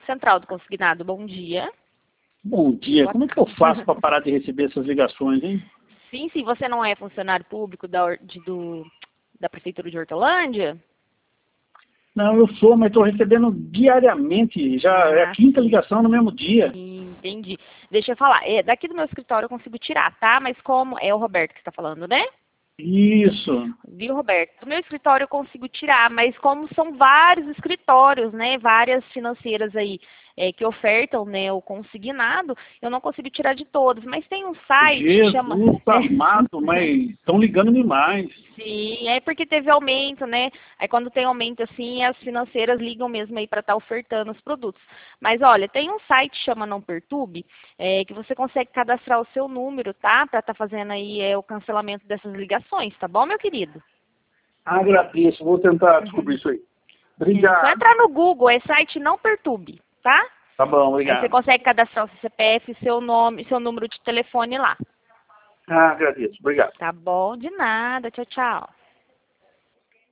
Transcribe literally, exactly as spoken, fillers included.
Central do Consignado, bom dia. Bom dia. Como é que eu faço para parar de receber essas ligações, hein? Sim, sim, você não é funcionário público da, or- de- do, da Prefeitura de Hortolândia? Não, eu sou, mas estou recebendo diariamente. Já é a Ah, quinta sim, ligação no mesmo dia. entendi. Deixa eu falar, é, daqui do meu escritório eu consigo tirar, tá? Mas como é o Roberto que está falando, né? Isso. Viu, Roberto? Do meu escritório eu consigo tirar, mas como são vários escritórios, né, várias financeiras aí é, que ofertam, né, o consignado, eu não consigo tirar de todos. Mas tem um site que chama... Jesus amado, mas estão ligando demais. Sim, é porque teve aumento, né? Aí quando tem aumento assim, as financeiras ligam mesmo aí para estar ofertando os produtos. Mas olha, tem um site que chama Não Perturbe, é, que você consegue cadastrar o seu número, tá? Para estar fazendo aí é, o cancelamento dessas ligações, tá bom, meu querido? Agradeço, vou tentar Uhum. descobrir isso aí. É só Obrigado. entrar no Google, é site Não Perturbe, tá? Tá bom, Aí você obrigado. consegue cadastrar o seu C P F, seu nome, seu número de telefone lá. Ah, agradeço, obrigado. Tá bom? De nada. Tchau, tchau.